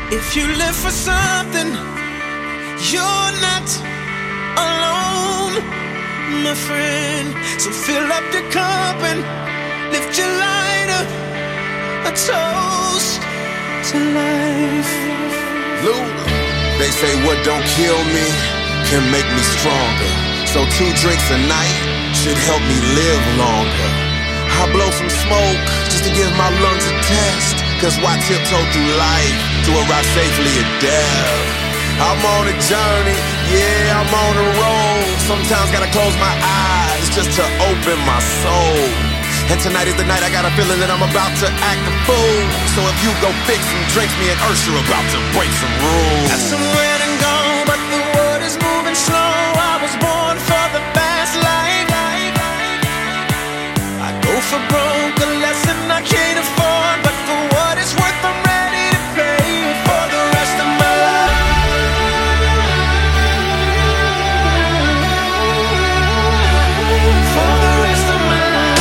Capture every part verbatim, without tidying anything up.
If you live for something, you're not alone, my friend. So fill up your cup and lift your lighter, a toast to life. Luda. They say what don't kill me can make me stronger. So two drinks a night should help me live longer. I blow some smoke just to give my lungs a test. Cause why tiptoe through life to arrive safely at death? I'm on a journey, yeah, I'm on a road. Sometimes gotta close my eyes just to open my soul. And tonight is the night I got a feeling that I'm about to act a fool. So if you go fix some drinks, me and Ursula are about to break some rules. Got some red and gold, but the world is moving slow. I was born for the fast life. I go for broke, a lesson I can't afford, but for what it's worth, I'm ready to pay for the rest of my life. For the rest of my life.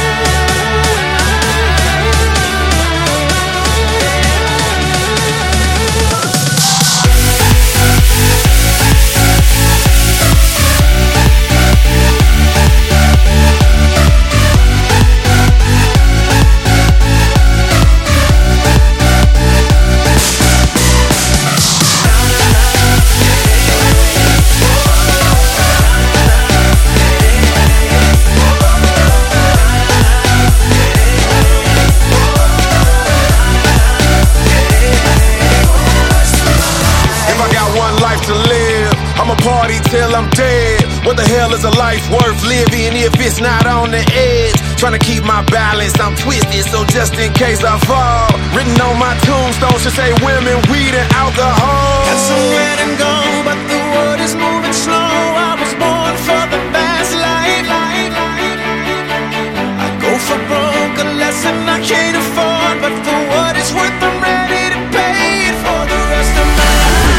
Party till I'm dead. What the hell is a life worth living if it's not on the edge? Trying to keep my balance, I'm twisted, so just in case I fall, written on my tombstone should say women, weed, and alcohol. Got some red and gold, but the world is moving slow. I was born for the fast life. I go for broke, a lesson I can't afford, but for what it's worth, I'm ready to pay it for the rest of my life.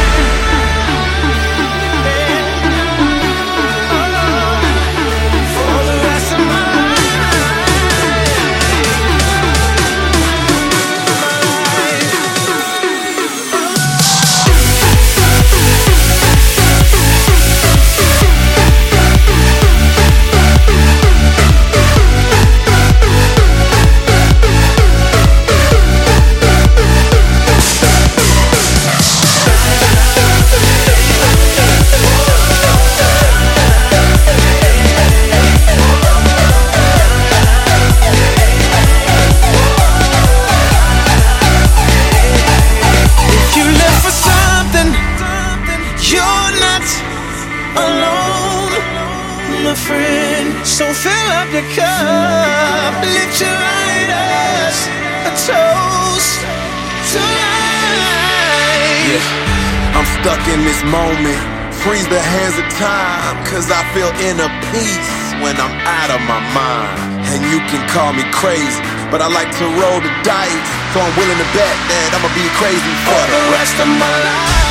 My friend, so fill up your cup, lift your lighters, a toast to life. Yeah, I'm stuck in this moment, freeze the hands of time, cause I feel inner peace when I'm out of my mind. And you can call me crazy, but I like to roll the dice, so I'm willing to bet that I'ma be crazy for the rest of my life.